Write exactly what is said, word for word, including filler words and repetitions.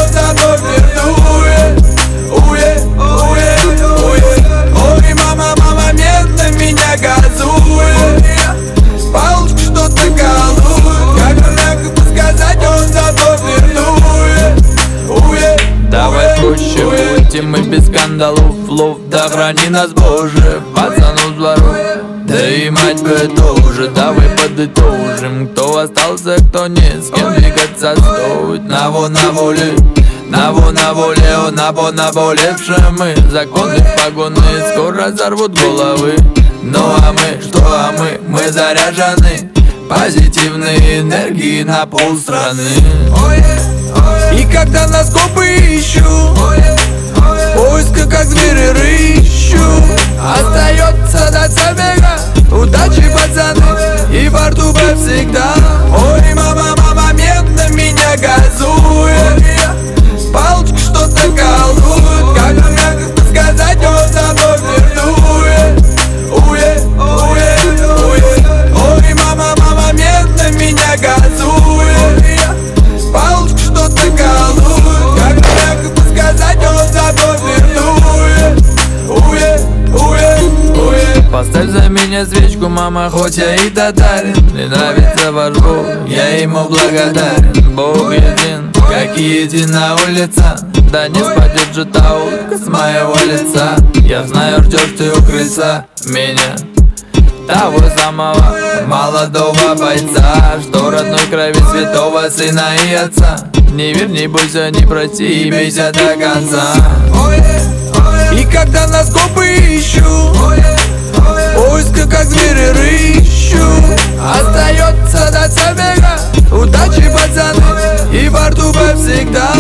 он за мной вернует. Уе, уе, уе. Ой, мама, мама, медно меня газует. Палочка что-то колует. Как бы сказать, он за мной вернует. Уе, давай проще будем мы без скандалов. Лов, да храни нас Боже, пацану с дворов. Да и мать бы тоже, давай подытожим. Кто остался, кто не, с кем двигаться стоит. Наво на воле, наво на воле, о наво на болевшие мы. Законы погоны скоро взорвут головы. Ну а мы, что а мы, мы заряжены позитивной энергии на полстраны. И когда нас копы ищут, в поисках как звери рыщу, остается до забега. Удачи, пацаны, и во рту всегда. Ой, мама, мама, медно меня газует. Палочка что-то колдует. Как бы сказать, он за мной вернует. Уе, уе, уе. Ой, мама, мама, медно меня газует. Палочка что-то колдует. Как бы сказать, он за мной вернует. Уе, уе, уе. Поставь за меня свечку, мама, хоть я и татарин. Мне нравится ваш Бог, я ему благодарен. Бог един, как едина улица. Да не спадет же та улыбка с моего лица. Я знаю, ждешь ты у крыльца меня, того самого молодого бойца, что родной крови святого сына и отца. Не верь, не бойся, не проси и бейся до конца. И когда нас копы ищут, в поисках как звери рыщу, остается до забега. Удачи, пацаны, и во рту всегда.